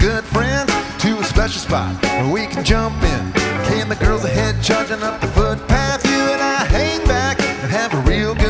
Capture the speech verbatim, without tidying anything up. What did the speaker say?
good friends to a special spot where we can jump in. Can the girls ahead charging up the footpath? You and I hang back and have a real good